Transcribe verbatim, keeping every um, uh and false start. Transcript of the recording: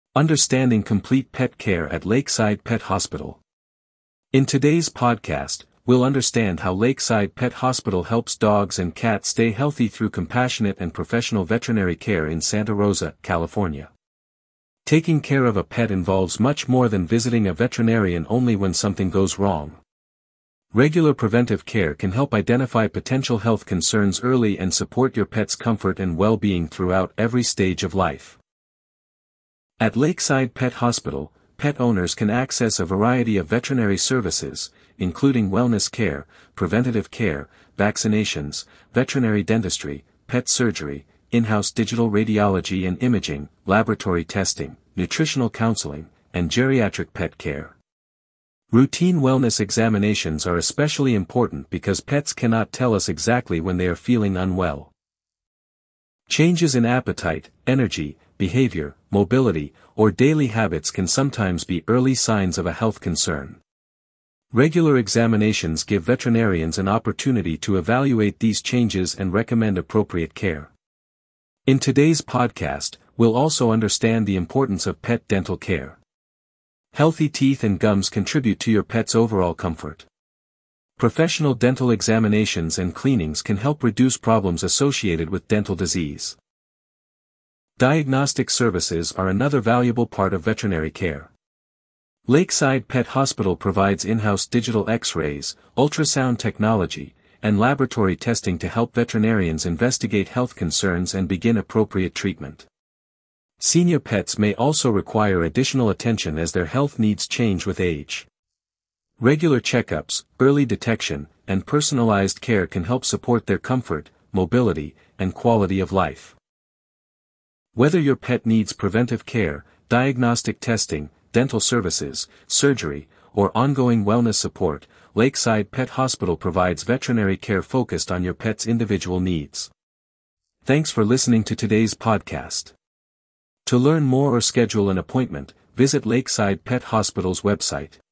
Understanding complete pet care at Lakeside Pet Hospital. In today's podcast, we'll understand how Lakeside Pet Hospital helps dogs and cats stay healthy through compassionate and professional veterinary care in Santa Rosa, California. Taking care of a pet involves much more than visiting a veterinarian only when something goes wrong. Regular preventive care can help identify potential health concerns early and support your pet's comfort and well-being throughout every stage of life. At Lakeside Pet Hospital, pet owners can access a variety of veterinary services, including wellness care, preventative care, vaccinations, veterinary dentistry, pet surgery, in-house digital radiology and imaging, laboratory testing, nutritional counseling, and geriatric pet care. Routine wellness examinations are especially important because pets cannot tell us exactly when they are feeling unwell. Changes in appetite, energy, behavior, mobility, or daily habits can sometimes be early signs of a health concern. Regular examinations give veterinarians an opportunity to evaluate these changes and recommend appropriate care. In today's podcast, we'll also understand the importance of pet dental care. Healthy teeth and gums contribute to your pet's overall comfort. Professional dental examinations and cleanings can help reduce problems associated with dental disease. Diagnostic services are another valuable part of veterinary care. Lakeside Pet Hospital provides in-house digital X-rays, ultrasound technology, and laboratory testing to help veterinarians investigate health concerns and begin appropriate treatment. Senior pets may also require additional attention as their health needs change with age. Regular checkups, early detection, and personalized care can help support their comfort, mobility, and quality of life. Whether your pet needs preventive care, diagnostic testing, dental services, surgery, or ongoing wellness support, Lakeside Pet Hospital provides veterinary care focused on your pet's individual needs. Thanks for listening to today's podcast. To learn more or schedule an appointment, visit Lakeside Pet Hospital's website.